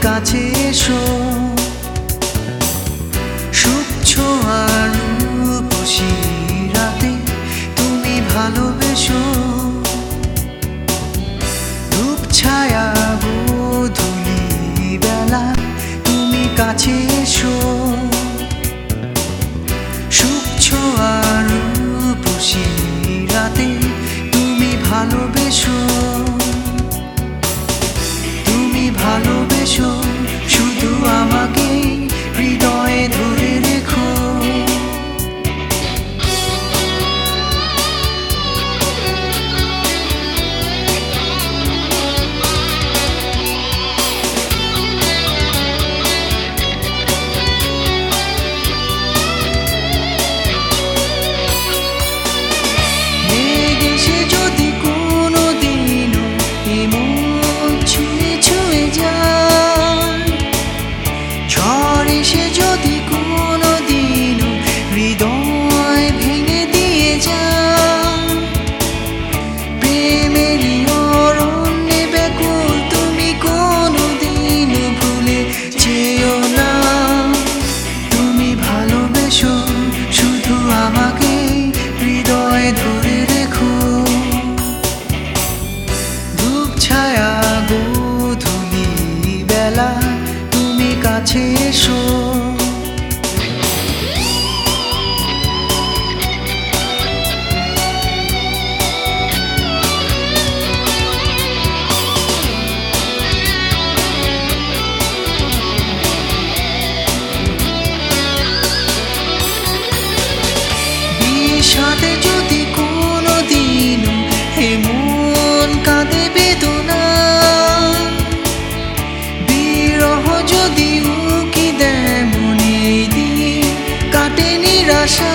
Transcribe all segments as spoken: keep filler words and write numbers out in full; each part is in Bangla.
কাছে এসো সুখ ছোঁয়া রূপসী রাতে তুমি ভালোবেসো রূপ ছায়া গোধূলি বেলা তুমি কাছে এসো সুখ ছোঁয়া রূপসী রাতে তুমি ভালোবেসো তুমি ভালোবেসো শুধু আমাকে হৃদয়ে ধরে রেখো ছায়া গোধূলি বেলা তুমি কাছে এসো বিষাদে যদি কোনো দিন এমন কাঁদে বেদনা বিরহ যদি উকি দেয় মনে দিন কাটে নিরাশা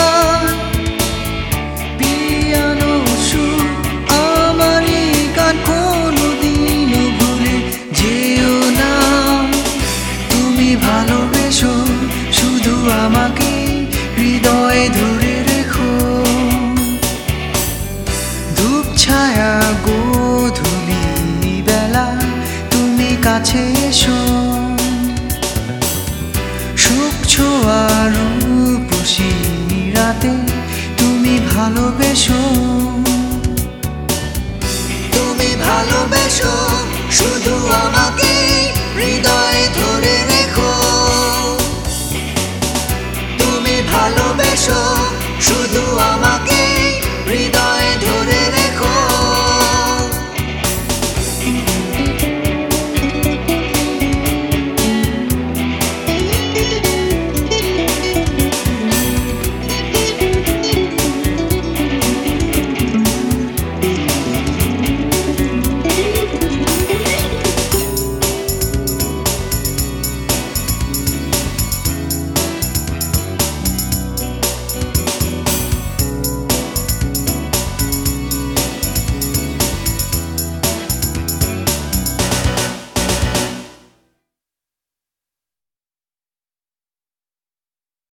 পিয়ানো সুর আমারই গান কোনো দিন ভুলে যেও না তুমি ভালোবেসো শুধু আমাকে হৃদয়ে ধরে রেখো ধূপ ছায়া গোধূলি বেলা তুমি কাছে এসো সুখ ছোঁয়া রূপসী রাতে তুমি ভালোবেসো তুমি ভালোবেসো শুধু